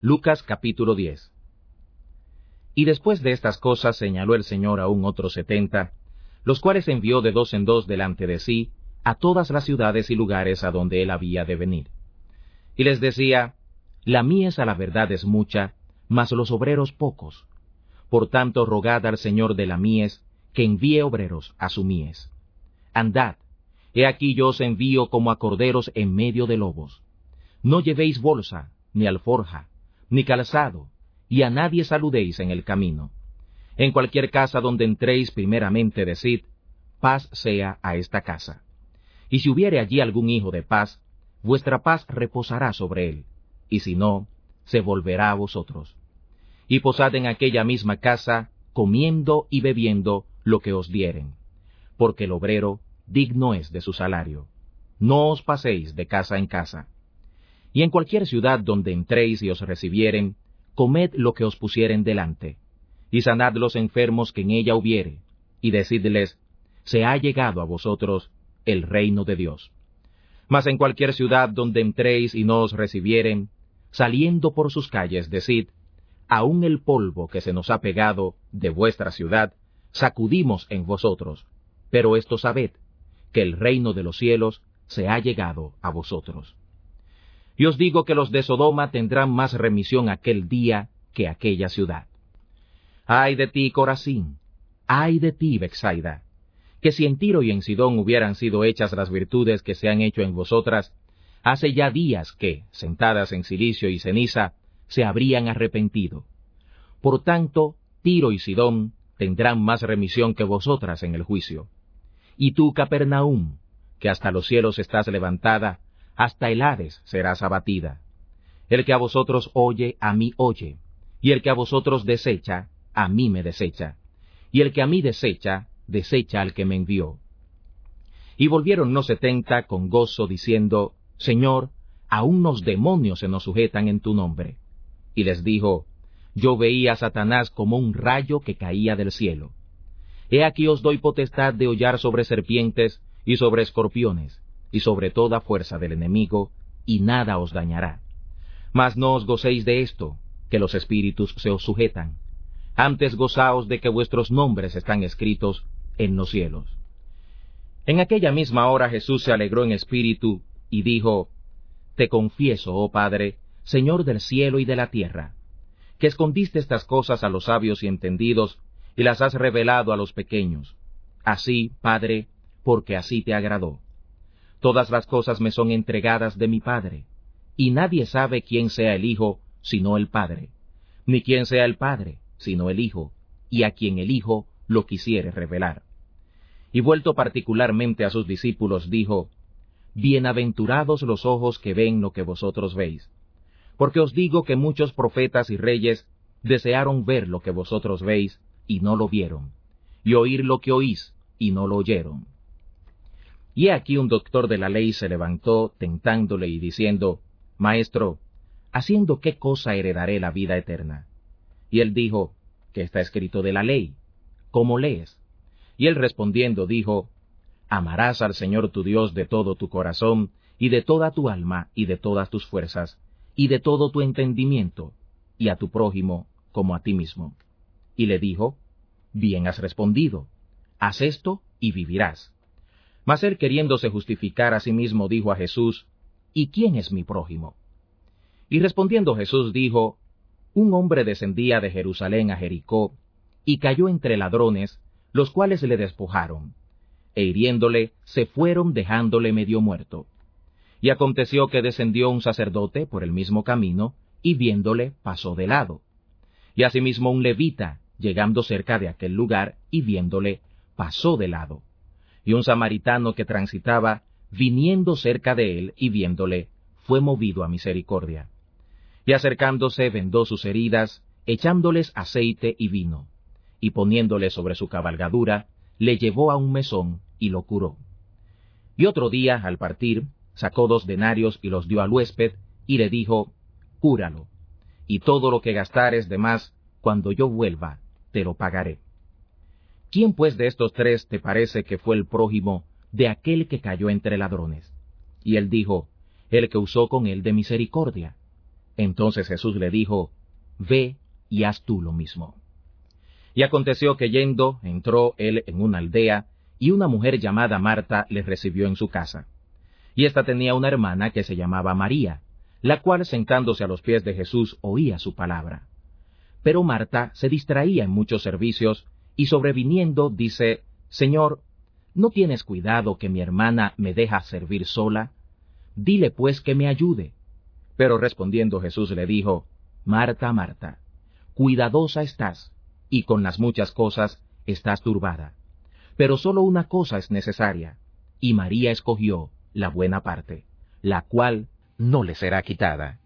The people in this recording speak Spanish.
Lucas capítulo 10. Y después de estas cosas señaló el Señor aún otros 70, los cuales envió de 2 en 2 delante de sí, a todas las ciudades y lugares a donde él había de venir. Y les decía, la mies a la verdad es mucha, mas los obreros pocos. Por tanto rogad al Señor de la mies, que envíe obreros a su mies. Andad, he aquí yo os envío como a corderos en medio de lobos. No llevéis bolsa, ni alforja, ni calzado, y a nadie saludéis en el camino. En cualquier casa donde entréis primeramente decid, paz sea a esta casa. Y si hubiere allí algún hijo de paz, vuestra paz reposará sobre él, y si no, se volverá a vosotros. Y posad en aquella misma casa, comiendo y bebiendo lo que os dieren, porque el obrero digno es de su salario. No os paséis de casa en casa. Y en cualquier ciudad donde entréis y os recibieren, comed lo que os pusieren delante, y sanad los enfermos que en ella hubiere, y decidles, se ha llegado a vosotros el reino de Dios. Mas en cualquier ciudad donde entréis y no os recibieren, saliendo por sus calles, decid, aun el polvo que se nos ha pegado de vuestra ciudad, sacudimos en vosotros, pero esto sabed, que el reino de los cielos se ha llegado a vosotros. Y os digo que los de Sodoma tendrán más remisión aquel día que aquella ciudad. Ay de ti, Corazín, ay de ti, Betsaida, que si en Tiro y en Sidón hubieran sido hechas las virtudes que se han hecho en vosotras, hace ya días que, sentadas en cilicio y ceniza, se habrían arrepentido. Por tanto, Tiro y Sidón tendrán más remisión que vosotras en el juicio. Y tú, Capernaum, que hasta los cielos estás levantada, hasta el Hades serás abatida. El que a vosotros oye, a mí oye, y el que a vosotros desecha, a mí me desecha, y el que a mí desecha, desecha al que me envió. Y volvieron los 70 con gozo, diciendo, Señor, aún los demonios se nos sujetan en tu nombre. Y les dijo, yo veía a Satanás como un rayo que caía del cielo. He aquí os doy potestad de hollar sobre serpientes y sobre escorpiones, y sobre toda fuerza del enemigo, y nada os dañará. Mas no os gocéis de esto, que los espíritus se os sujetan. Antes gozaos de que vuestros nombres están escritos en los cielos. En aquella misma hora Jesús se alegró en espíritu, y dijo, Te confieso, oh Padre, Señor del cielo y de la tierra, que escondiste estas cosas a los sabios y entendidos, y las has revelado a los pequeños. Así, Padre, porque así te agradó. Todas las cosas me son entregadas de mi Padre, y nadie sabe quién sea el Hijo, sino el Padre, ni quién sea el Padre, sino el Hijo, y a quien el Hijo lo quisiere revelar. Y vuelto particularmente a sus discípulos, dijo, Bienaventurados los ojos que ven lo que vosotros veis, porque os digo que muchos profetas y reyes desearon ver lo que vosotros veis, y no lo vieron, y oír lo que oís, y no lo oyeron. Y he aquí un doctor de la ley se levantó, tentándole y diciendo, Maestro, ¿haciendo qué cosa heredaré la vida eterna? Y él dijo, ¿qué está escrito de la ley? ¿Cómo lees? Y él respondiendo dijo, Amarás al Señor tu Dios de todo tu corazón, y de toda tu alma, y de todas tus fuerzas, y de todo tu entendimiento, y a tu prójimo como a ti mismo. Y le dijo, Bien has respondido, haz esto y vivirás. Mas él queriéndose justificar a sí mismo dijo a Jesús, ¿y quién es mi prójimo? Y respondiendo Jesús dijo, un hombre descendía de Jerusalén a Jericó, y cayó entre ladrones, los cuales le despojaron, e hiriéndole se fueron dejándole medio muerto. Y aconteció que descendió un sacerdote por el mismo camino, y viéndole pasó de lado. Y asimismo un levita, llegando cerca de aquel lugar, y viéndole pasó de lado. Y un samaritano que transitaba, viniendo cerca de él y viéndole, fue movido a misericordia. Y acercándose vendó sus heridas, echándoles aceite y vino, y poniéndole sobre su cabalgadura, le llevó a un mesón y lo curó. Y otro día, al partir, sacó 2 denarios y los dio al huésped, y le dijo, Cúralo, y todo lo que gastares de más, cuando yo vuelva, te lo pagaré. ¿Quién pues de estos 3 te parece que fue el prójimo de aquel que cayó entre ladrones? Y él dijo, el que usó con él de misericordia. Entonces Jesús le dijo, Ve y haz tú lo mismo. Y aconteció que yendo, entró él en una aldea, y una mujer llamada Marta le recibió en su casa. Y ésta tenía una hermana que se llamaba María, la cual sentándose a los pies de Jesús oía su palabra. Pero Marta se distraía en muchos servicios, y sobreviniendo dice, Señor, ¿no tienes cuidado que mi hermana me deja servir sola? Dile pues que me ayude. Pero respondiendo Jesús le dijo, Marta, Marta, cuidadosa estás, y con las muchas cosas estás turbada. Pero solo una cosa es necesaria, y María escogió la buena parte, la cual no le será quitada.